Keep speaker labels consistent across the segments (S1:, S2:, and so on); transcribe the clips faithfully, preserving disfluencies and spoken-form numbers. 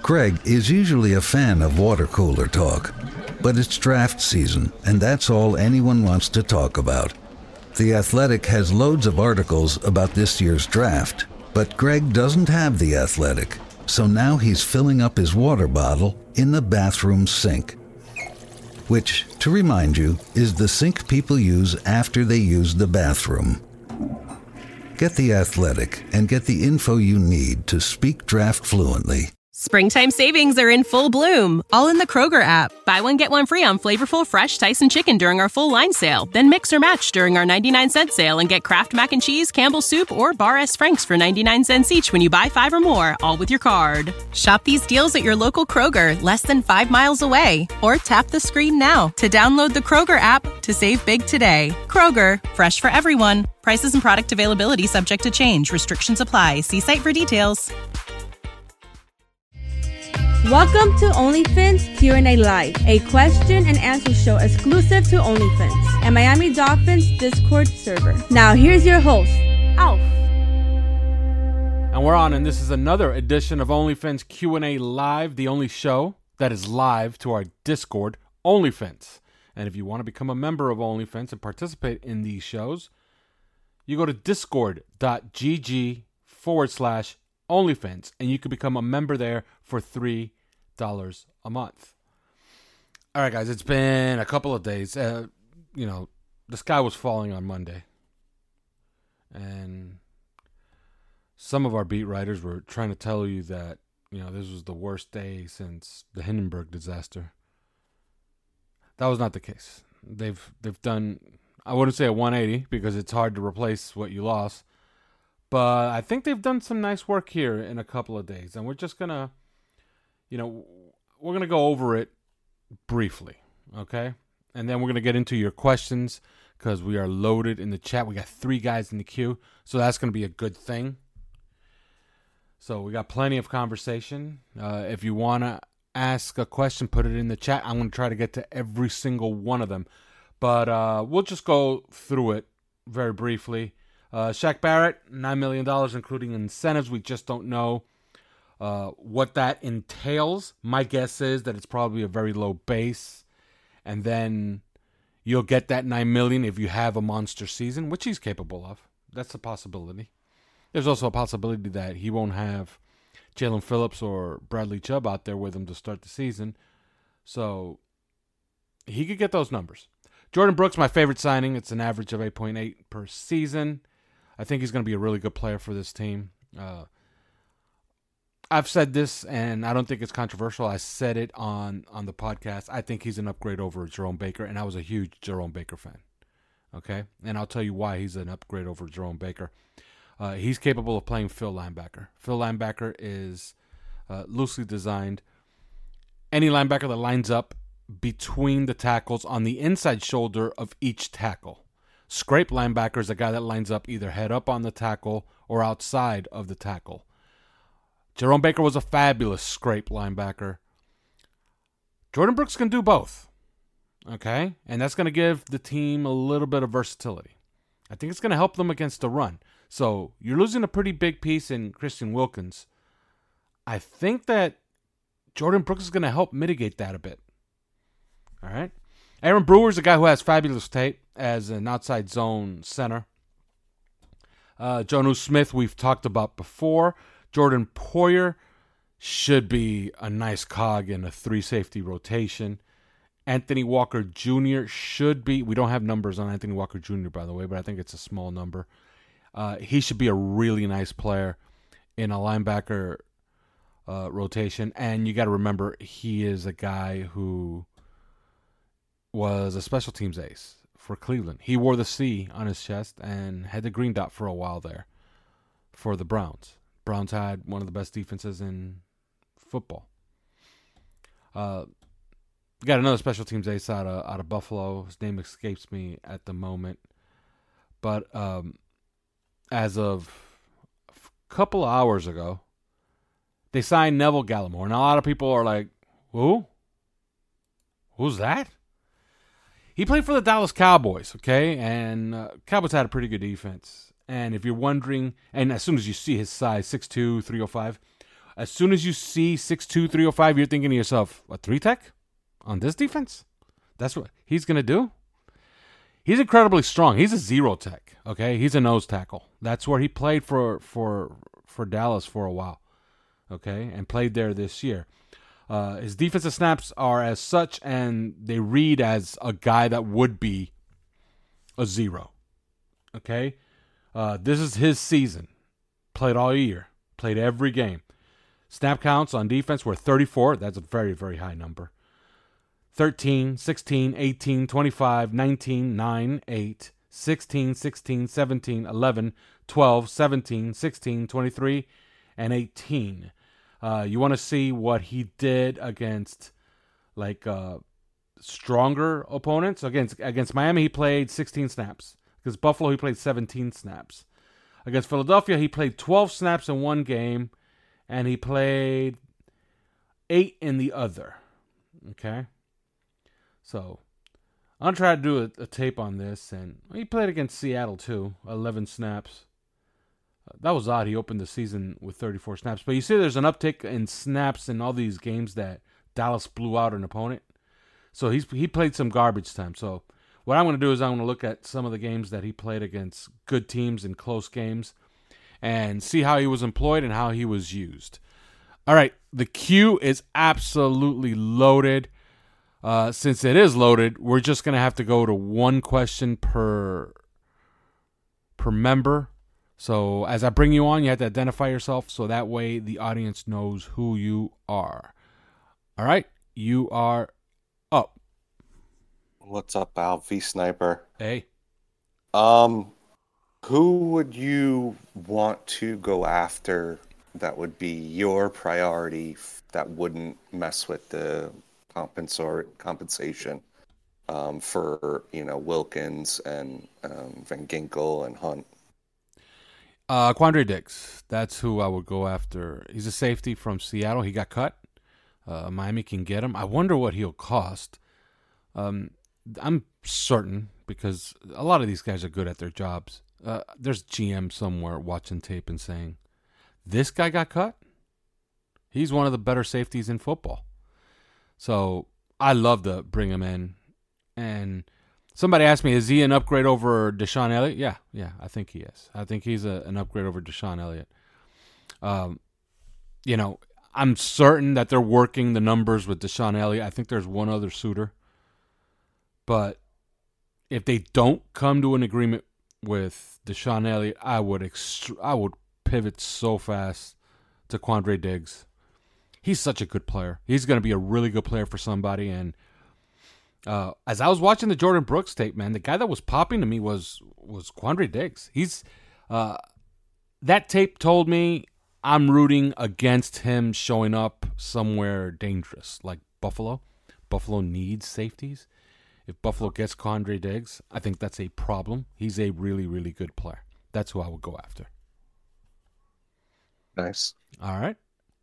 S1: Greg is usually a fan of water cooler talk, but it's draft season, and that's all anyone wants to talk about. The Athletic has loads of articles about this year's draft, but Greg doesn't have The Athletic, so now he's filling up his water bottle in the bathroom sink, which, to remind you, is the sink people use after they use the bathroom. Get The Athletic and get the info you need to speak draft fluently.
S2: Springtime savings are in full bloom, all in the Kroger app. Buy one, get one free on flavorful, fresh Tyson chicken during our full line sale. Then mix or match during our ninety-nine cent sale and get Kraft Mac and Cheese, Campbell's Soup, or Bar S. Frank's for ninety-nine cents each when you buy five or more, all with your card. Shop these deals at your local Kroger, less than five miles away. Or tap the screen now to download the Kroger app to save big today. Kroger, fresh for everyone. Prices and product availability subject to change. Restrictions apply. See site for details.
S3: Welcome to OnlyFins Q and A Live, a question and answer show exclusive to OnlyFins and Miami Dolphins Discord server. Now here's your host, Alf.
S4: And we're on, and this is another edition of OnlyFins Q and A Live, the only show that is live to our Discord, OnlyFins. And if you want to become a member of OnlyFins and participate in these shows, you go to discord.gg forward slash OnlyFins, and you can become a member there for three dollars a month. All right, guys, it's been a couple of days. Uh, you know, the sky was falling on Monday, and some of our beat writers were trying to tell you that, you know, this was the worst day since the Hindenburg disaster. That was not the case. They've they've done, I wouldn't say a one eighty because it's hard to replace what you lost, but I think they've done some nice work here in a couple of days, and we're just gonna, you know, we're gonna go over it briefly, okay? And then we're gonna get into your questions because we are loaded in the chat. We got three guys in the queue, so that's gonna be a good thing. So we got plenty of conversation. Uh, if you wanna ask a question, put it in the chat. I'm gonna try to get to every single one of them, but uh, we'll just go through it very briefly. Uh, Shaq Barrett, nine million dollars, including incentives. We just don't know uh, what that entails. My guess is that it's probably a very low base, and then you'll get that nine million dollars if you have a monster season, which he's capable of. That's a possibility. There's also a possibility that he won't have Jalen Phillips or Bradley Chubb out there with him to start the season, so he could get those numbers. Jordan Brooks, my favorite signing. It's an average of eight point eight per season. I think he's going to be a really good player for this team. Uh, I've said this, and I don't think it's controversial. I said it on, on the podcast. I think he's an upgrade over Jerome Baker, and I was a huge Jerome Baker fan. Okay? And I'll tell you why he's an upgrade over Jerome Baker. Uh, he's capable of playing Phil linebacker. Phil linebacker is uh, loosely designed. Any linebacker that lines up between the tackles on the inside shoulder of each tackle. Scrape linebacker is a guy that lines up either head up on the tackle or outside of the tackle. Jerome Baker was a fabulous scrape linebacker. Jordan Brooks can do both. Okay? And that's going to give the team a little bit of versatility. I think it's going to help them against the run. So you're losing a pretty big piece in Christian Wilkins. I think that Jordan Brooks is going to help mitigate that a bit. All right? Aaron Brewer is a guy who has fabulous tape as an outside zone center. Uh, Jonnu Smith, we've talked about before. Jordan Poyer should be a nice cog in a three-safety rotation. Anthony Walker Junior should be, we don't have numbers on Anthony Walker Junior, by the way, but I think it's a small number. Uh, he should be a really nice player in a linebacker uh, rotation. And you got to remember, he is a guy who was a special teams ace for Cleveland. He wore the C on his chest and had the green dot for a while there for the Browns. Browns had one of the best defenses in football. Uh, we got another special teams ace out of out of Buffalo. His name escapes me at the moment, but um, as of a couple of hours ago, they signed Neville Gallimore, and a lot of people are like, "Who? Who's that?" He played for the Dallas Cowboys, okay? And uh, Cowboys had a pretty good defense. And if you're wondering, and as soon as you see his size, six two, three oh five, as soon as you see six two, three oh five, you're thinking to yourself, a three tech on this defense? That's what he's going to do? He's incredibly strong. He's a zero tech, okay? He's a nose tackle. That's where he played for for for Dallas for a while, okay? And played there this year. Uh, his defensive snaps are as such, and they read as a guy that would be a zero, okay? Uh, this is his season. Played all year. Played every game. Snap counts on defense were thirty-four. That's a very, very high number. thirteen, sixteen, eighteen, twenty-five, nineteen, nine, eight, sixteen, sixteen, seventeen, eleven, twelve, seventeen, sixteen, twenty-three, and eighteen. Uh, you want to see what he did against like uh, stronger opponents? Against against Miami, he played sixteen snaps. Against Buffalo, he played seventeen snaps. Against Philadelphia, he played twelve snaps in one game, and he played eight in the other. Okay? So, I'm going to try to do a, a tape on this, and he played against Seattle, too, eleven snaps. Uh, that was odd. He opened the season with thirty-four snaps. But you see there's an uptick in snaps in all these games that Dallas blew out an opponent. So, he's he played some garbage time. So, what I'm going to do is I'm going to look at some of the games that he played against good teams in close games and see how he was employed and how he was used. All right, the queue is absolutely loaded. Uh, since it is loaded, we're just going to have to go to one question per per member. So as I bring you on, you have to identify yourself so that way the audience knows who you are. All right, you are up.
S5: What's up, Al V Sniper?
S4: Hey.
S5: Um, who would you want to go after that would be your priority that wouldn't mess with the compensor- compensation um, for, you know, Wilkins and um, Van Ginkel and Hunt?
S4: Uh, Quandre Diggs. That's who I would go after. He's a safety from Seattle. He got cut. Uh, Miami can get him. I wonder what he'll cost. Um, I'm certain because a lot of these guys are good at their jobs. Uh, there's G M somewhere watching tape and saying, this guy got cut? He's one of the better safeties in football. So I love to bring him in. And somebody asked me, is he an upgrade over Deshaun Elliott? Yeah, yeah, I think he is. I think he's a, an upgrade over Deshaun Elliott. Um, you know, I'm certain that they're working the numbers with Deshaun Elliott. I think there's one other suitor. But if they don't come to an agreement with Deshaun Elliott, I would ext- I would pivot so fast to Quandre Diggs. He's such a good player. He's going to be a really good player for somebody. And uh, as I was watching the Jordan Brooks tape, man, the guy that was popping to me was was Quandre Diggs. He's uh, that tape told me I'm rooting against him showing up somewhere dangerous like Buffalo. Buffalo needs safeties. If Buffalo gets Quandre Diggs, I think that's a problem. He's a really, really good player. That's who I would go after.
S5: Nice.
S4: All right.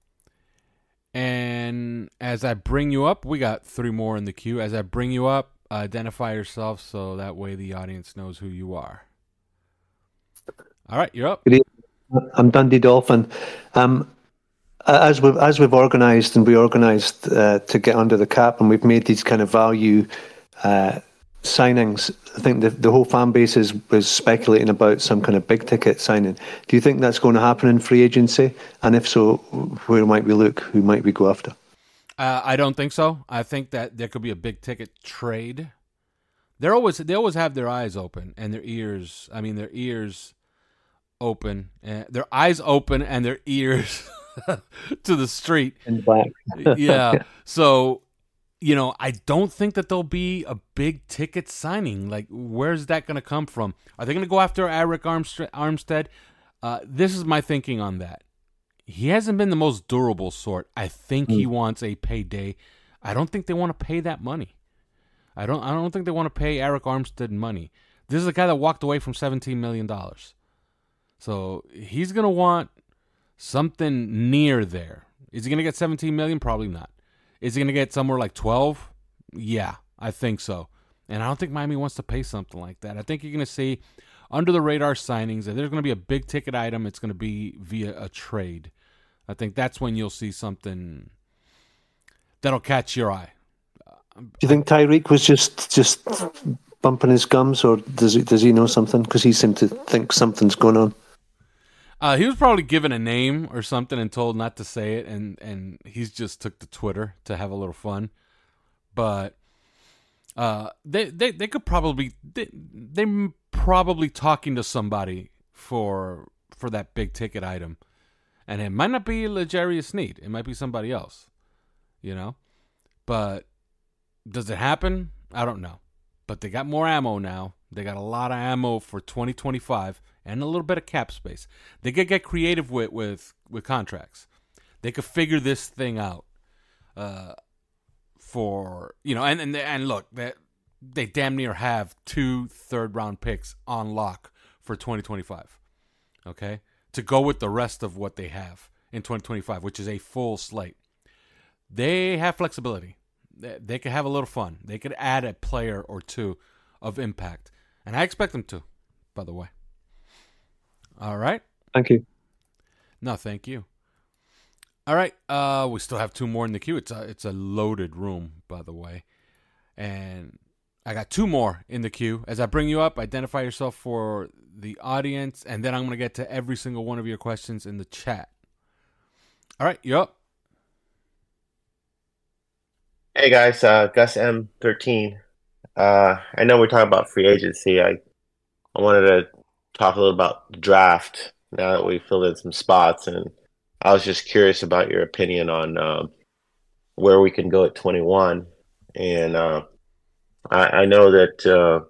S4: And as I bring you up, we got three more in the queue. As I bring you up, identify yourself so that way the audience knows who you are. All right, you're up.
S6: Good evening. I'm Dundee Dolphin. Um, as we've as we've organised and reorganised uh, to get under the cap, and we've made these kind of value uh, signings, I think the the whole fan base is was speculating about some kind of big ticket signing. Do you think that's going to happen in free agency? And if so, where might we look? Who might we go after?
S4: Uh, I don't think so. I think that there could be a big ticket trade. They're always they always have their eyes open and their ears. I mean, their ears open, and their eyes open, and their ears to the street.
S6: In black.
S4: Yeah. So, you know, I don't think that there'll be a big ticket signing. Like, where's that going to come from? Are they going to go after Eric Armstead? Uh, this is my thinking on that. He hasn't been the most durable sort. I think mm. he wants a payday. I don't think they want to pay that money. I don't. I don't think they want to pay Eric Armstead money. This is a guy that walked away from seventeen million dollars. So he's going to want something near there. Is he going to get seventeen million dollars? Probably not. Is he going to get somewhere like twelve? Yeah, I think so. And I don't think Miami wants to pay something like that. I think you're going to see under the radar signings. If there's going to be a big ticket item, it's going to be via a trade. I think that's when you'll see something that'll catch your eye.
S6: Do you think Tyreek was just just bumping his gums, or does he does he know something? Because he seemed to think something's going on.
S4: Uh, he was probably given a name or something and told not to say it, and, and he's just took to Twitter to have a little fun. But uh, they they they could probably they they probably talking to somebody for for that big ticket item, and it might not be L'Jarius Sneed. It might be somebody else, you know. But does it happen? I don't know. But they got more ammo now. They got a lot of ammo for twenty twenty-five and a little bit of cap space. They could get creative with with, with contracts. They could figure this thing out. Uh, for you know, and and and look, they they damn near have two third round picks on lock for twenty twenty-five. Okay, to go with the rest of what they have in twenty twenty-five, which is a full slate. They have flexibility. They could have a little fun. They could add a player or two of impact. And I expect them to, by the way. All right.
S6: Thank you.
S4: No, thank you. All right. Uh, we still have two more in the queue. It's a, it's a loaded room, by the way. And I got two more in the queue. As I bring you up, identify yourself for the audience. And then I'm going to get to every single one of your questions in the chat. All right. You're up.
S7: Hey guys, uh, Gus M thirteen. Uh, I know we're talking about free agency. I I wanted to talk a little about the draft now that we filled in some spots, and I was just curious about your opinion on uh, where we can go at twenty-one. And uh, I, I know that uh,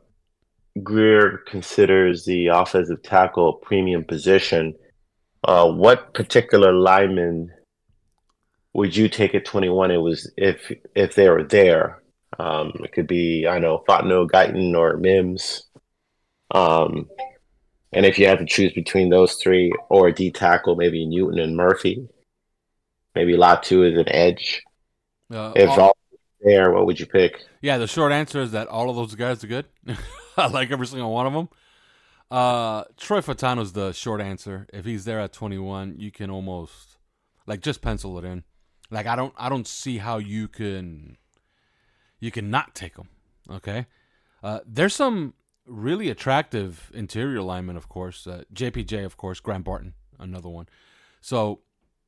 S7: Greer considers the offensive tackle a premium position. Uh, what particular lineman would you take at twenty-one? It was if if they were there. Um, it could be, I know, Fontenot, Guyton, or Mims. Um, and if you had to choose between those three or a D tackle, maybe Newton and Murphy. Maybe Latu is an edge.
S4: Uh,
S7: if
S4: all,
S7: all there, what would you pick?
S4: Yeah, the short answer is that all of those guys are good. I like every single one of them. Uh, Troy Fautano's the short answer. If he's there at twenty-one, you can almost like just pencil it in. Like I don't, I don't see how you can, you can not take them. Okay, uh, there's some really attractive interior linemen, of course. Uh, J P J, of course. Grant Barton, another one. So,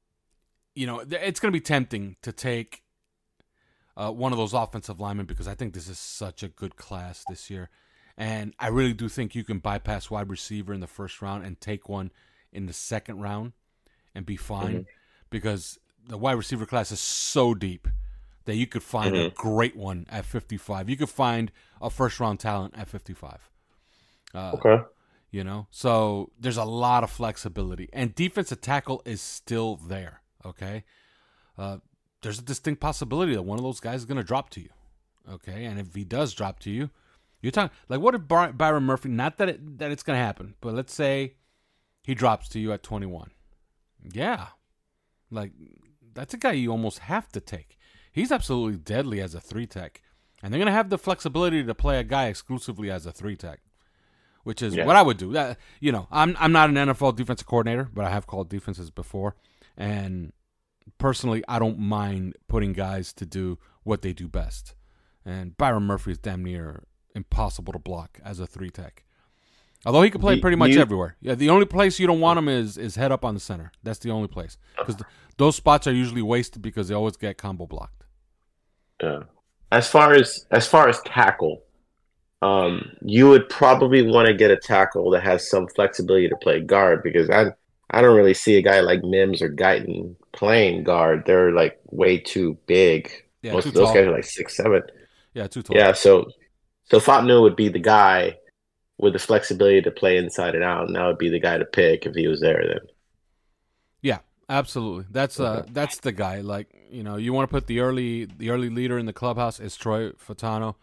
S4: you know, it's going to be tempting to take uh, one of those offensive linemen because I think this is such a good class this year, and I really do think you can bypass wide receiver in the first round and take one in the second round and be fine mm-hmm. because the wide receiver class is so deep that you could find mm-hmm. a great one at fifty-five. You could find a first-round talent at fifty-five. Uh,
S7: okay.
S4: You know, so there's a lot of flexibility. And defensive tackle is still there, okay? Uh, there's a distinct possibility that one of those guys is going to drop to you, okay? And if he does drop to you, you're talking, like what if By- Byron Murphy, not that it, that it's going to happen, but let's say he drops to you at twenty-one. Yeah. Like, that's a guy you almost have to take. He's absolutely deadly as a three-tech. And they're going to have the flexibility to play a guy exclusively as a three-tech, which is yeah. what I would do. Uh, you know, I'm I'm not an N F L defensive coordinator, but I have called defenses before. And personally, I don't mind putting guys to do what they do best. And Byron Murphy is damn near impossible to block as a three-tech. Although he can play pretty much
S7: you,
S4: everywhere. Yeah, the only place you don't want him is is head up on the center. That's the only place. Because those spots are usually wasted because they always get combo blocked.
S7: Yeah. As far as as far as tackle, um, you would probably want to get a tackle that has some flexibility to play guard because I I don't really see a guy like Mims or Guyton playing guard. They're like way too big.
S4: Yeah,
S7: Most
S4: too
S7: of those
S4: tall.
S7: guys are like six seven.
S4: Yeah, too tall.
S7: Yeah, so so Fontenot would be the guy with the flexibility to play inside and out, and that would be the guy to pick if he was there then.
S4: Yeah, absolutely. That's uh
S7: Okay.
S4: that's the guy. Like, you know, you want to put the early the early leader in the clubhouse is Troy Fautano.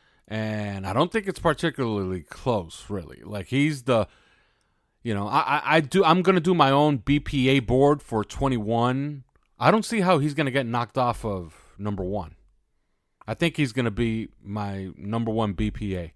S4: And I don't think it's particularly close, really. Like he's the you know, I, I, I do I'm gonna do my own B P A board for twenty-one. I don't see how he's gonna get knocked off of number one. I think he's gonna be my number one B P A.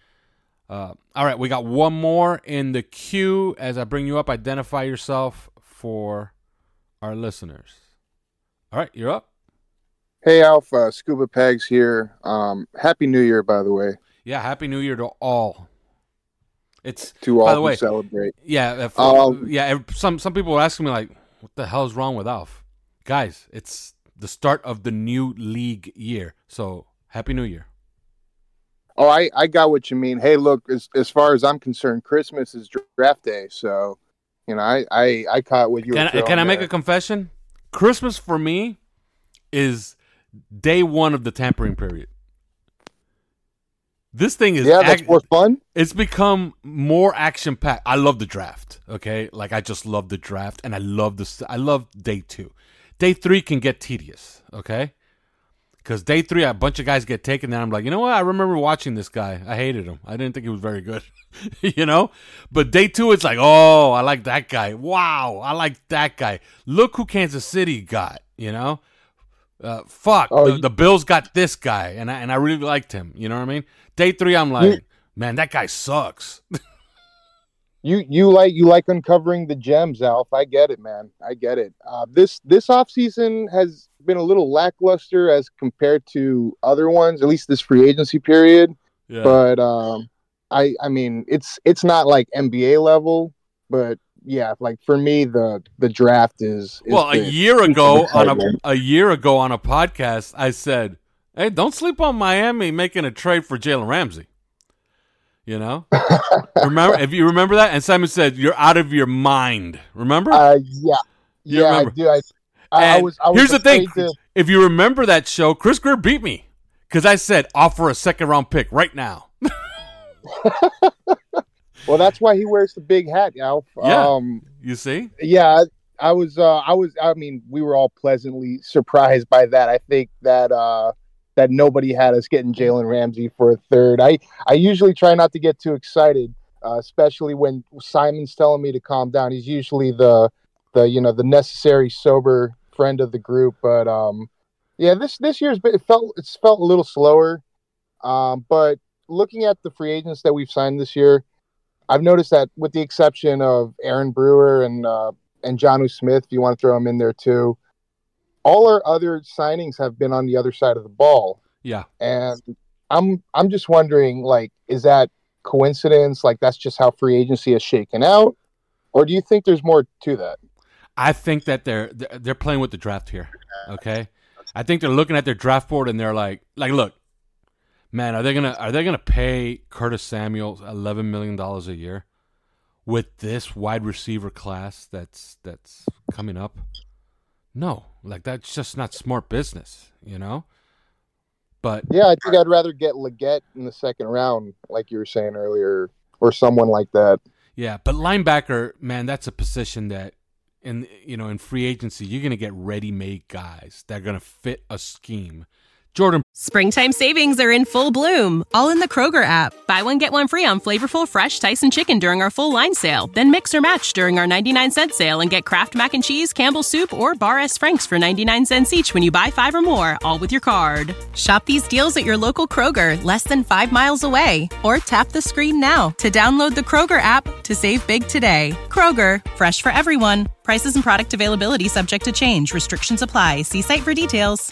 S4: Uh, all right, we got one more in the queue. As I bring you up, identify yourself for our listeners. All right, you're up.
S8: Hey, Alpha, Scuba Pegs here. Um, Happy New Year, by the way.
S4: Yeah, Happy New Year to all. It's
S8: to all
S4: by the
S8: who
S4: way,
S8: celebrate.
S4: Yeah, if,
S8: um,
S4: yeah. Some some people were asking me like, "What the hell is wrong with Alf?" Guys, it's the start of the new league year. So Happy New Year.
S8: Oh, I, I got what you mean. Hey, look, as as far as I'm concerned, Christmas is draft day. So, you know, I I, I caught what you
S4: can
S8: were throwing
S4: I, Can I
S8: there.
S4: make a confession? Christmas for me is day one of the tampering period. This thing is
S8: yeah, that's
S4: ac-
S8: more fun.
S4: It's become more action packed. I love the draft. Okay, like I just love the draft, and I love this. I love day two. Day three can get tedious. Okay, because day three, a bunch of guys get taken. And I'm like, you know what? I remember watching this guy. I hated him. I didn't think he was very good. You know, but day two, it's like, oh, I like that guy. Wow, I like that guy. Look who Kansas City got. You know. Uh, fuck,
S8: oh,
S4: the,
S8: you,
S4: the Bills got this guy, and I, and I really liked him. You know what I mean? Day three, I'm like,
S8: you,
S4: man, that guy sucks.
S8: you you like you like uncovering the gems, Alf. I get it, man. I get it. Uh, this this offseason has been a little lackluster as compared to other ones, at least this free agency period.
S4: Yeah.
S8: But um, I I mean, it's it's not like N B A level, but yeah, like for me, the the draft is, is
S4: well. A
S8: the,
S4: year ago on a a year ago on a podcast, I said, "Hey, don't sleep on Miami making a trade for Jalen Ramsey." You know, remember if you remember that, and Simon said, "You're out of your mind." Remember?
S8: Uh, yeah,
S4: You
S8: yeah,
S4: remember.
S8: I do. I, I, I was. I was
S4: here's the thing:
S8: to...
S4: if you remember that show, Chris Greer beat me because I said, "Offer a second round pick right now."
S8: Well, that's why he wears the big hat, Alf.
S4: Yeah,
S8: um,
S4: you see?
S8: Yeah, I, I was. Uh, I was. I mean, we were all pleasantly surprised by that. I think that uh, that nobody had us getting Jalen Ramsey for a third. I, I usually try not to get too excited, uh, especially when Simon's telling me to calm down. He's usually the the you know the necessary sober friend of the group. But um, yeah, this this year's been, it felt it's felt a little slower. Um, but looking at the free agents that we've signed this year, I've noticed that with the exception of Aaron Brewer and uh, and Jonnu Smith, if you want to throw him in there too, all our other signings have been on the other side of the ball.
S4: Yeah.
S8: And I'm I'm just wondering, like, is that coincidence? Like, that's just how free agency is shaken out? Or do you think there's more to that?
S4: I think that they're they're playing with the draft here. Okay? I think they're looking at their draft board and they're like, like, look, man, are they gonna are they gonna pay Curtis Samuel eleven million dollars a year with this wide receiver class that's that's coming up? No, like that's just not smart business, you know. But
S8: yeah, I think I'd rather get Leggett in the second round, like you were saying earlier, or someone like that.
S4: Yeah, but linebacker, man, that's a position that in you know in free agency you're gonna get ready-made guys that are gonna fit a scheme. Jordan.
S2: Springtime savings are in full bloom, all in the Kroger app. Buy one, get one free on flavorful fresh Tyson chicken during our full line sale. Then mix or match during our ninety-nine cent sale and get Kraft Mac and Cheese, Campbell's Soup, or Bar S. Franks for ninety-nine cents each when you buy five or more, all with your card. Shop these deals at your local Kroger, less than five miles away. Or tap the screen now to download the Kroger app to save big today. Kroger, fresh for everyone. Prices and product availability subject to change. Restrictions apply. See site for details.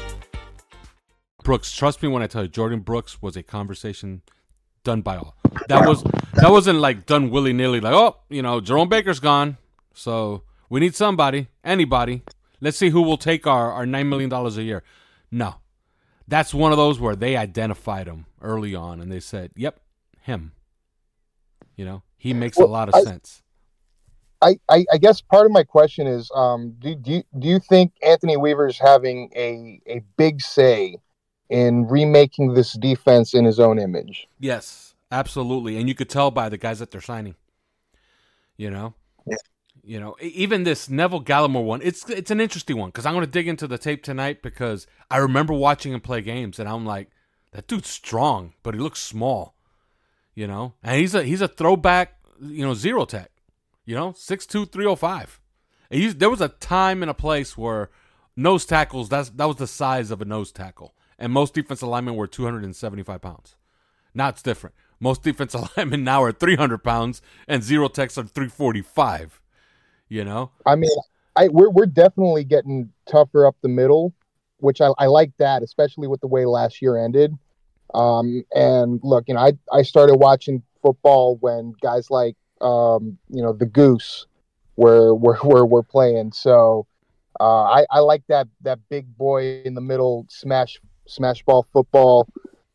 S4: Brooks, trust me when I tell you, Jordan Brooks was a conversation done by all. That was that wasn't like done willy nilly. Like, oh, you know, Jerome Baker's gone, so we need somebody, anybody. Let's see who will take our, our nine million dollars a year. No, that's one of those where they identified him early on and they said, "Yep, him." You know, he makes
S8: well,
S4: a lot of
S8: I,
S4: sense.
S8: I, I, I guess part of my question is, um, do do you, do you think Anthony Weaver's having a a big say in remaking this defense in his own image?
S4: Yes, absolutely. And you could tell by the guys that they're signing. You know?
S8: Yeah.
S4: You know, even this Neville Gallimore one, it's it's an interesting one because I'm going to dig into the tape tonight because I remember watching him play games and I'm like, that dude's strong, but he looks small. You know? And he's a he's a throwback, you know, zero tech. You know, six two, three oh five. And he's, there was a time and a place where nose tackles, that's, that was the size of a nose tackle. And most defensive linemen were two hundred seventy-five pounds. Now it's different. Most defensive linemen now are three hundred pounds, and zero techs are three forty-five. You know?
S8: I mean, I we're we're definitely getting tougher up the middle, which I, I like that, especially with the way last year ended. Um, and look, you know, I I started watching football when guys like um, you know, the Goose were were were, were playing. So uh, I I like that that big boy in the middle smash smash ball football.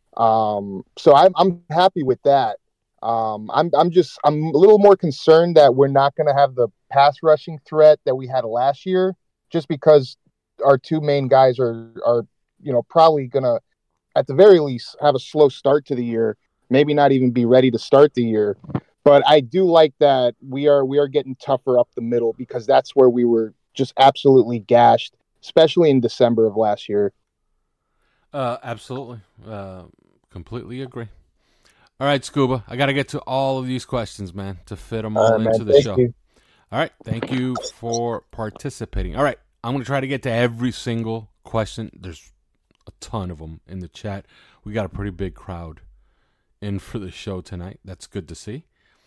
S8: Um, so I'm I'm happy with that. Um, I'm I'm just I'm a little more concerned that we're not going to have the pass rushing threat that we had last year, just because our two main guys are are you know probably going to, at the very least, have a slow start to the year. Maybe not even be ready to start the year. But I do like that we are we are getting tougher up the middle, because that's where we were just absolutely gashed, especially in December of last year.
S4: Uh, absolutely, uh, completely agree. All right, Scuba, I got to get to all of these questions, man, to fit them all
S8: Uh,
S4: into
S8: man,
S4: the
S8: thank
S4: show.
S8: you.
S4: All right, thank you for participating. All right, I'm going to try to get to every single question. There's a ton of them in the chat. We got a pretty big crowd in for the show tonight. That's good to see.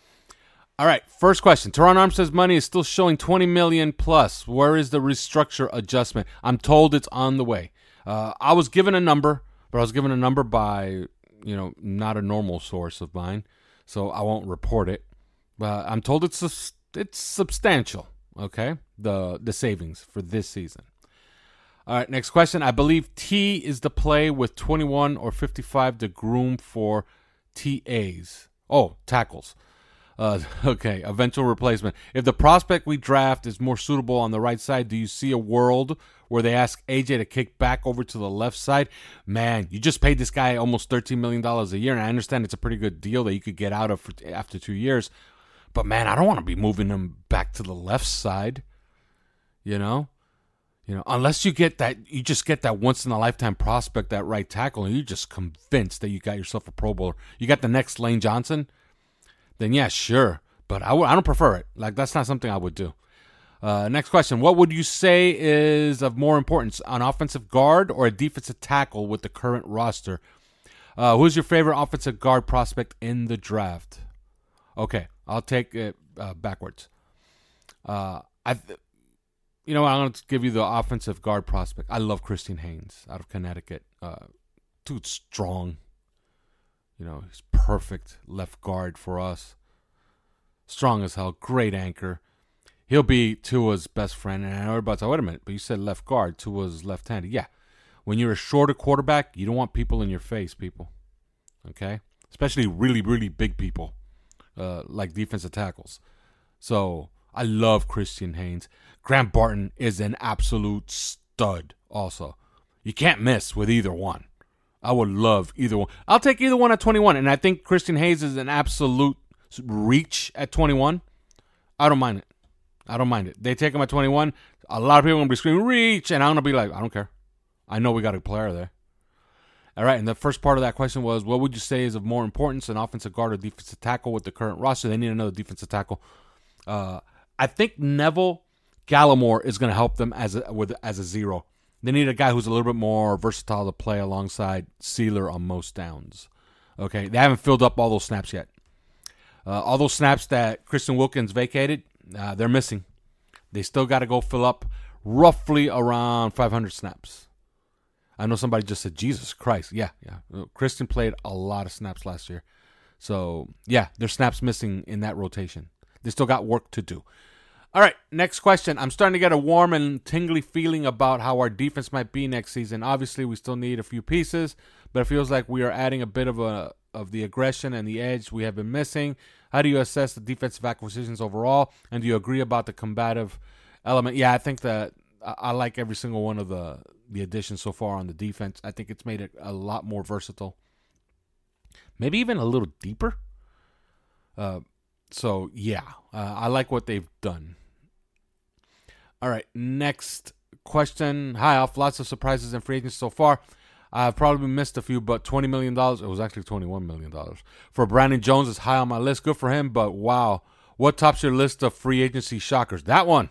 S4: All right, first question. Teron Armstead's money is still showing twenty million dollars plus. Where is the restructure adjustment? I'm told it's on the way. Uh, I was given a number, but I was given a number by, you know, not a normal source of mine, so I won't report it. But I'm told it's a, it's substantial, okay, the the savings for this season. All right, next question. I believe T is the play with twenty-one or fifty-five to groom for T As. Oh, tackles. Uh, okay, eventual replacement. If the prospect we draft is more suitable on the right side, do you see a world where they ask A J to kick back over to the left side? Man, you just paid this guy almost thirteen million dollars a year, and I understand it's a pretty good deal that you could get out of for, after two years. But, man, I don't want to be moving him back to the left side, you know? You know, unless you get that, you just get that once-in-a-lifetime prospect at right tackle, and you're just convinced that you got yourself a Pro Bowler. You got the next Lane Johnson, then yeah, sure. But I w- I don't prefer it. Like, that's not something I would do. Uh, next question. What would you say is of more importance, an offensive guard or a defensive tackle with the current roster? Uh, who's your favorite offensive guard prospect in the draft? Okay, I'll take it uh, backwards. Uh, I, th- You know what? I'm going to give you the offensive guard prospect. I love Christian Haynes out of Connecticut. Uh, dude's strong. You know, he's perfect left guard for us. Strong as hell. Great anchor. He'll be Tua's best friend. And I know everybody's like, wait a minute, but you said left guard. Tua's left-handed. Yeah. When you're a shorter quarterback, you don't want people in your face, people. Okay? Especially really, really big people, uh, like defensive tackles. So I love Christian Haynes. Grant Barton is an absolute stud also. You can't miss with either one. I would love either one. I'll take either one at twenty-one, and I think Christian Hayes is an absolute reach at twenty-one. I don't mind it. I don't mind it. They take him at twenty-one. A lot of people are going to be screaming, reach, and I'm going to be like, I don't care. I know we got a player there. All right, and the first part of that question was, what would you say is of more importance, an offensive guard or defensive tackle with the current roster? They need another defensive tackle. Uh, I think Neville Gallimore is going to help them as a, with as a zero. They need a guy who's a little bit more versatile to play alongside Sealer on most downs. Okay, they haven't filled up all those snaps yet. Uh, all those snaps that Christian Wilkins vacated, uh, they're missing. They still got to go fill up roughly around five hundred snaps. I know somebody just said, Jesus Christ. Yeah, yeah. Christian played a lot of snaps last year. So, yeah, there's snaps missing in that rotation. They still got work to do. All right, next question. I'm starting to get a warm and tingly feeling about how our defense might be next season. Obviously, we still need a few pieces, but it feels like we are adding a bit of a of the aggression and the edge we have been missing. How do you assess the defensive acquisitions overall, and do you agree about the combative element? Yeah, I think that I, I like every single one of the, the additions so far on the defense. I think it's made it a lot more versatile, maybe even a little deeper. Uh, so, yeah, uh, I like what they've done. All right, next question. Hi, Alf. Lots of surprises and free agents so far. I've probably missed a few, but twenty million dollars, it was actually twenty-one million dollars. For Brandon Jones is high on my list. Good for him, but wow. What tops your list of free agency shockers? That one.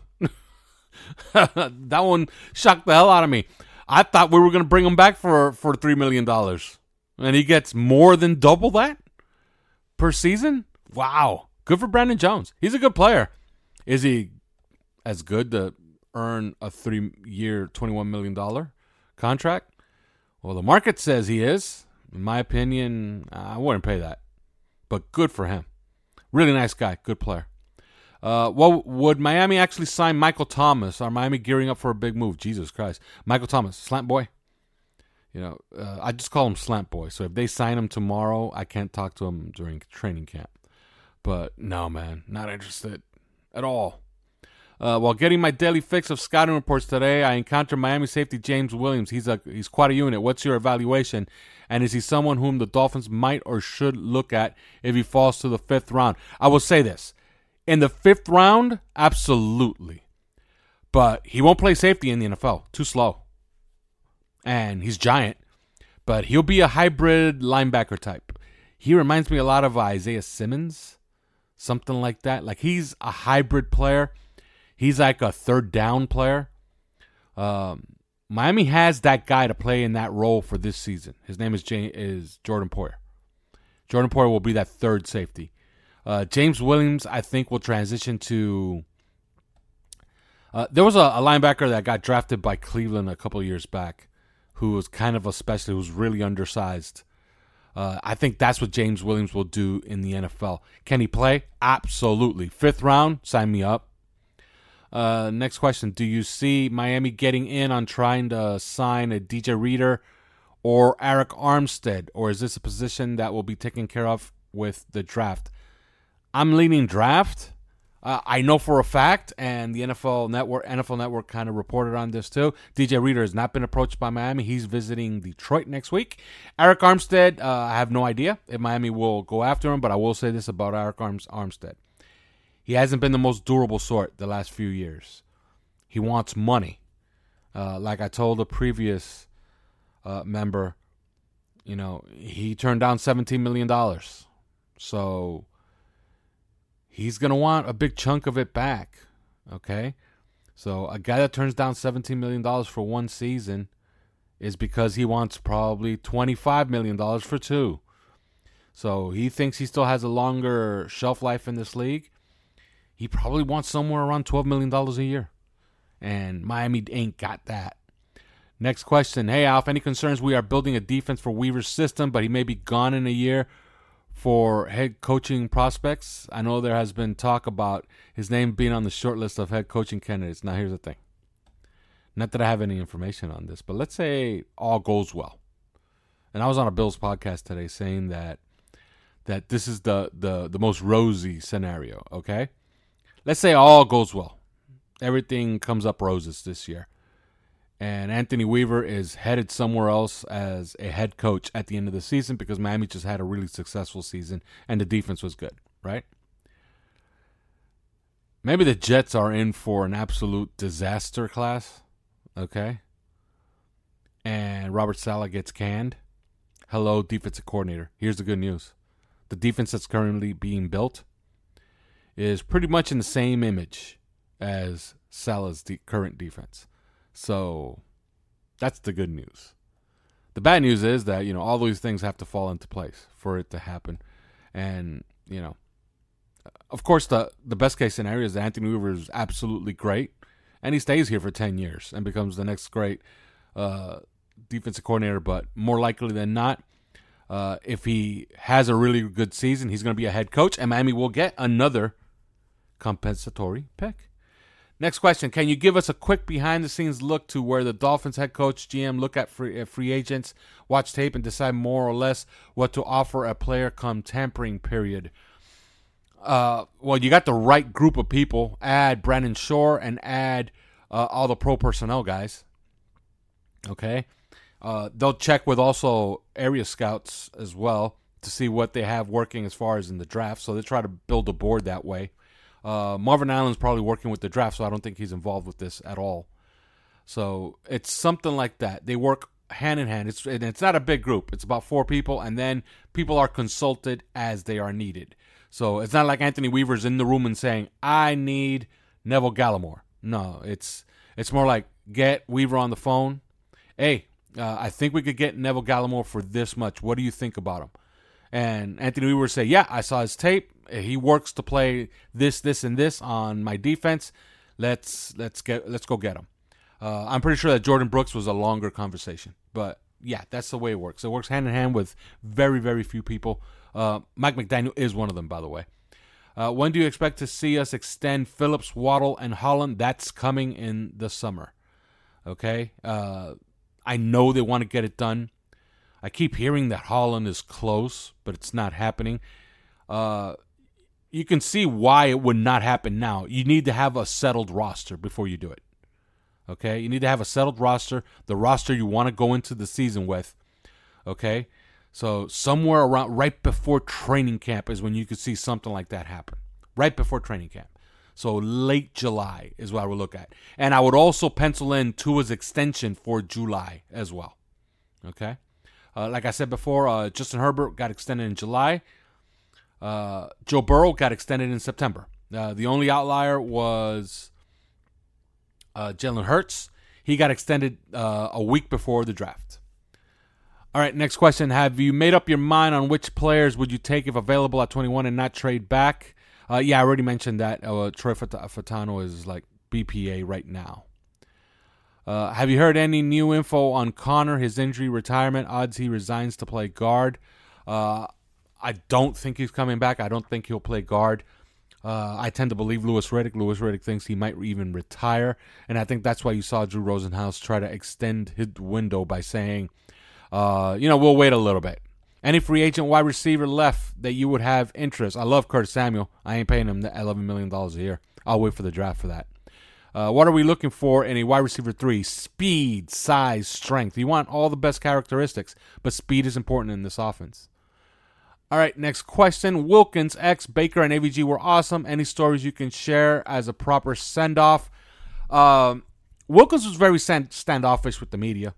S4: That one shocked the hell out of me. I thought we were going to bring him back for, for three million dollars. And he gets more than double that per season? Wow. Good for Brandon Jones. He's a good player. Is he as good? To, earn a three-year, twenty-one million dollars contract? Well, the market says he is. In my opinion, I wouldn't pay that. But good for him. Really nice guy. Good player. Uh, well, would Miami actually sign Michael Thomas? Are Miami gearing up for a big move? Jesus Christ. Michael Thomas, slant boy. You know, uh, I just call him slant boy. So if they sign him tomorrow, I can't talk to him during training camp. But no, man, not interested at all. Uh, while getting my daily fix of scouting reports today, I encountered Miami safety James Williams. He's a he's quite a unit. What's your evaluation? And is he someone whom the Dolphins might or should look at if he falls to the fifth round? I will say this. In the fifth round, absolutely. But he won't play safety in the N F L. Too slow. And he's giant. But he'll be a hybrid linebacker type. He reminds me a lot of Isaiah Simmons. Something like that. Like he's a hybrid player. He's like a third down player. Um, Miami has that guy to play in that role for this season. His name is J- is Jordan Poyer. Jordan Poyer will be that third safety. Uh, James Williams, I think, will transition to... Uh, there was a, a linebacker that got drafted by Cleveland a couple of years back who was kind of a specialist, who was really undersized. Uh, I think that's what James Williams will do in the N F L. Can he play? Absolutely. Fifth round, sign me up. Uh, next question. Do you see Miami getting in on trying to sign a D J Reader or Eric Armstead? Or is this a position that will be taken care of with the draft? I'm leaning draft. Uh, I know for a fact, and the N F L Network N F L Network kind of reported on this too. D J Reader has not been approached by Miami. He's visiting Detroit next week. Eric Armstead, uh, I have no idea if Miami will go after him, but I will say this about Eric Arms- Armstead. He hasn't been the most durable sort the last few years. He wants money. Uh, like I told a previous uh, member, you know, he turned down seventeen million dollars. So he's going to want a big chunk of it back, okay? So a guy that turns down seventeen million dollars for one season is because he wants probably twenty-five million dollars for two. So he thinks he still has a longer shelf life in this league. He probably wants somewhere around twelve million dollars a year. And Miami ain't got that. Next question. Hey, Alf, any concerns? We are building a defense for Weaver's system, but he may be gone in a year for head coaching prospects. I know there has been talk about his name being on the short list of head coaching candidates. Now, here's the thing. Not that I have any information on this, but let's say all goes well. And I was on a Bills podcast today saying that that this is the, the, the most rosy scenario, okay? Let's say all goes well. Everything comes up roses this year. And Anthony Weaver is headed somewhere else as a head coach at the end of the season because Miami just had a really successful season and the defense was good, right? Maybe the Jets are in for an absolute disaster class, okay? And Robert Saleh gets canned. Hello, defensive coordinator. Here's the good news. The defense that's currently being built is pretty much in the same image as Saleh's de- current defense. So that's the good news. The bad news is that, you know, all these things have to fall into place for it to happen. And, you know, of course, the, the best case scenario is that Anthony Weaver is absolutely great and he stays here for ten years and becomes the next great uh, defensive coordinator. But more likely than not, uh, if he has a really good season, he's going to be a head coach and Miami will get another compensatory pick. Next question. Can you give us a quick behind-the-scenes look to where the Dolphins head coach, G M, look at free, uh, free agents, watch tape, and decide more or less what to offer a player come tampering period? Uh, well, you got the right group of people. Add Brandon Shore and add uh, all the pro personnel guys. Okay? Uh, they'll check with also area scouts as well to see what they have working as far as in the draft. So they try to build a board that way. Uh, Marvin Allen's probably working with the draft, so I don't think he's involved with this at all. So it's something like that. They work hand in hand. It's and it's not a big group. It's about four people, and then people are consulted as they are needed. So it's not like Anthony Weaver's in the room and saying, I need Neville Gallimore. No, it's it's more like get Weaver on the phone. Hey, uh, I think we could get Neville Gallimore for this much. What do you think about him? And Anthony Weaver would say, yeah, I saw his tape. He works to play this, this, and this on my defense. Let's let's get let's go get him. Uh, I'm pretty sure that Jordan Brooks was a longer conversation, but yeah, that's the way it works. It works hand in hand with very very few people. Uh, Mike McDaniel is one of them, by the way. Uh, when do you expect to see us extend Phillips, Waddle, and Holland? That's coming in the summer. Okay, uh, I know they want to get it done. I keep hearing that Holland is close, but it's not happening. Uh, you can see why it would not happen now. You need to have a settled roster before you do it. Okay, you need to have a settled roster, the roster you want to go into the season with. Okay, so somewhere around right before training camp is when you could see something like that happen. Right before training camp. So late July is what I would look at. And I would also pencil in Tua's extension for July as well. Okay? Uh, like I said before, uh, Justin Herbert got extended in July. Uh, Joe Burrow got extended in September. Uh, the only outlier was uh, Jalen Hurts. He got extended uh, a week before the draft. All right, next question. Have you made up your mind on which players would you take if available at twenty-one and not trade back? Uh, yeah, I already mentioned that. Uh, Troy Fatano is like B P A right now. Uh, have you heard any new info on Connor, his injury, retirement, odds he resigns to play guard? Uh, I don't think he's coming back. I don't think he'll play guard. Uh, I tend to believe Louis Riddick. Louis Riddick thinks he might even retire, and I think that's why you saw Drew Rosenhaus try to extend his window by saying, uh, you know, we'll wait a little bit. Any free agent wide receiver left that you would have interest? I love Curtis Samuel. I ain't paying him eleven million dollars a year. I'll wait for the draft for that. Uh, what are we looking for in a wide receiver three? Speed, size, strength. You want all the best characteristics, but speed is important in this offense. All right, next question. Wilkins, X, Baker, and A V G were awesome. Any stories you can share as a proper send-off? Um, Wilkins was very stand- standoffish with the media.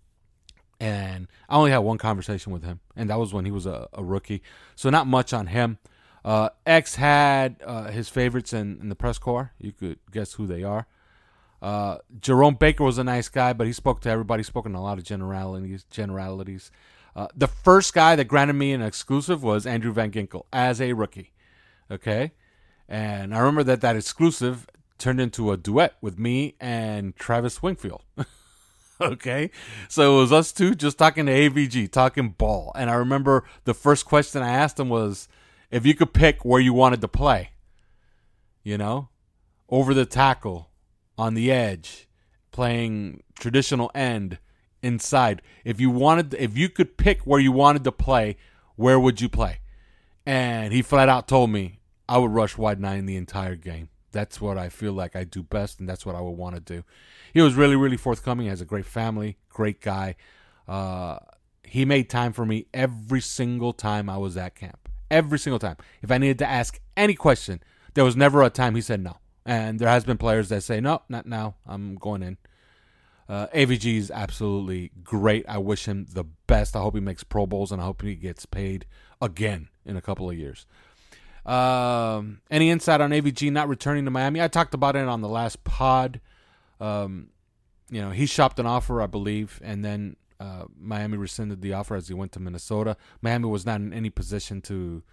S4: And I only had one conversation with him, and that was when he was a, a rookie. So not much on him. Uh, X had uh, his favorites in, in the press corps. You could guess who they are. Uh, Jerome Baker was a nice guy, but he spoke to everybody. He spoke in a lot of generalities. generalities. Uh, the first guy that granted me an exclusive was Andrew Van Ginkel as a rookie. Okay? And I remember that that exclusive turned into a duet with me and Travis Wingfield. Okay, so it was us two just talking to A V G, talking ball. And I remember the first question I asked him was, if you could pick where you wanted to play, you know, over the tackle, on the edge, playing traditional end, inside. If you wanted, if you could pick where you wanted to play, where would you play? And he flat out told me, I would rush wide nine the entire game. That's what I feel like I do best, and that's what I would want to do. He was really, really forthcoming. He has a great family, great guy. Uh, he made time for me every single time I was at camp. Every single time. If I needed to ask any question, there was never a time he said no. And there has been players that say, no, not now. I'm going in. Uh, A V G is absolutely great. I wish him the best. I hope he makes Pro Bowls, and I hope he gets paid again in a couple of years. Um, any insight on A V G not returning to Miami? I talked about it on the last pod. Um, you know, he shopped an offer, I believe, and then uh, Miami rescinded the offer as he went to Minnesota. Miami was not in any position to,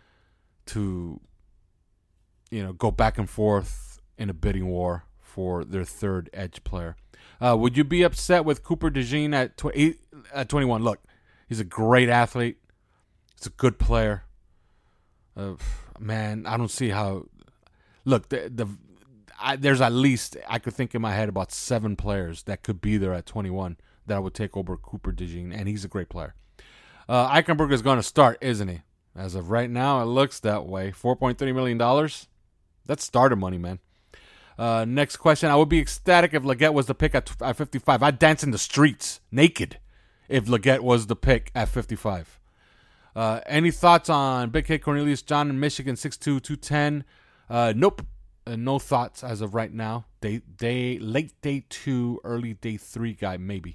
S4: to, you know, go back and forth in a bidding war for their third edge player. Uh, would you be upset with Cooper DeJean at tw- at twenty-one? Look, he's a great athlete. He's a good player. Uh, man, I don't see how. Look, the the I, there's at least I could think in my head about seven players that could be there at twenty-one that I would take over Cooper DeJean, and he's a great player. Uh, Eichenberg is going to start, isn't he? As of right now, it looks that way. four point three million dollars. That's starter money, man. Uh, next question. I would be ecstatic if Leggett was the pick at, at fifty-five. I'd dance in the streets naked if Leggett was the pick at fifty-five. Uh, any thoughts on Big Kid Cornelius John in Michigan, six two, two ten? Uh, nope. Uh, no thoughts as of right now. Day, day, late day two, early day three guy, maybe.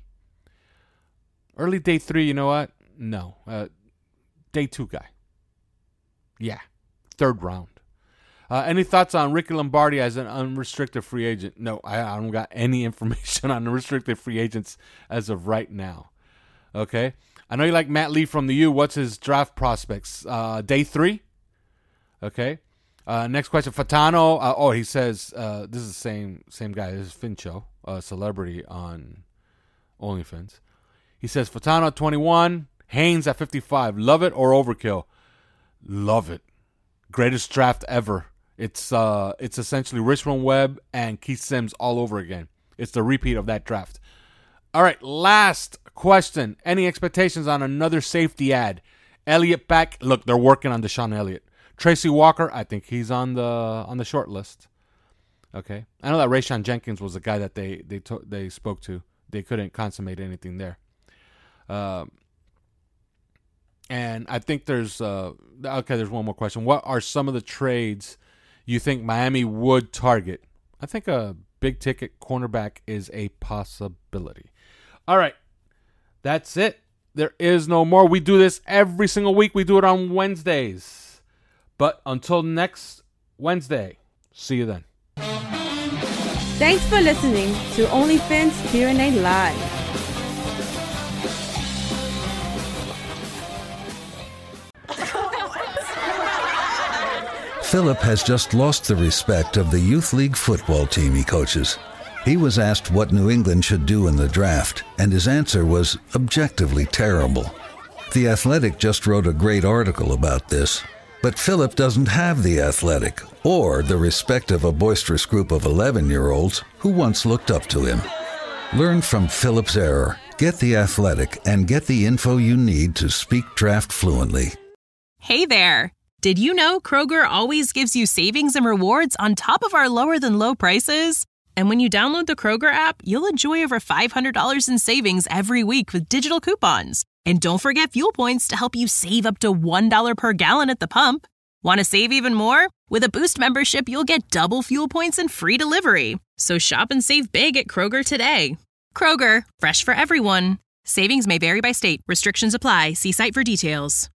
S4: Early day three, you know what? No. Uh, day two guy. Yeah. Third round. Uh, any thoughts on Ricky Lombardi as an unrestricted free agent? No, I, I don't got any information on unrestricted free agents as of right now. Okay. I know you like Matt Lee from the U. What's his draft prospects? Uh, day three? Okay. Uh, next question, Fatano. Uh, oh, he says uh, this is the same same guy. This is Fincho, a celebrity on OnlyFans. He says Fatano at twenty-one, Haynes at fifty-five. Love it or overkill? Love it. Greatest draft ever. It's uh, it's essentially Richmond Webb and Keith Sims all over again. It's the repeat of that draft. All right, last question. Any expectations on another safety ad? Elliott back. Look, they're working on Deshaun Elliott. Tracy Walker, I think he's on the on the short list. Okay, I know that Rayshawn Jenkins was the guy that they they to, they spoke to. They couldn't consummate anything there. Um, and I think there's uh, okay. There's one more question. What are some of the trades you think Miami would target? I think a big ticket cornerback is a possibility. All right, that's it. There is no more. We do this every single week. We do it on Wednesdays. But until next Wednesday, see you then.
S3: Thanks for listening to OnlyFans Q and A Live.
S1: Philip has just lost the respect of the youth league football team he coaches. He was asked what New England should do in the draft, and his answer was objectively terrible. The Athletic just wrote a great article about this. But Philip doesn't have the Athletic or the respect of a boisterous group of eleven-year-olds who once looked up to him. Learn from Philip's error, get the Athletic, and get the info you need to speak draft fluently.
S2: Hey there. Did you know Kroger always gives you savings and rewards on top of our lower-than-low prices? And when you download the Kroger app, you'll enjoy over five hundred dollars in savings every week with digital coupons. And don't forget fuel points to help you save up to one dollar per gallon at the pump. Want to save even more? With a Boost membership, you'll get double fuel points and free delivery. So shop and save big at Kroger today. Kroger, fresh for everyone. Savings may vary by state. Restrictions apply. See site for details.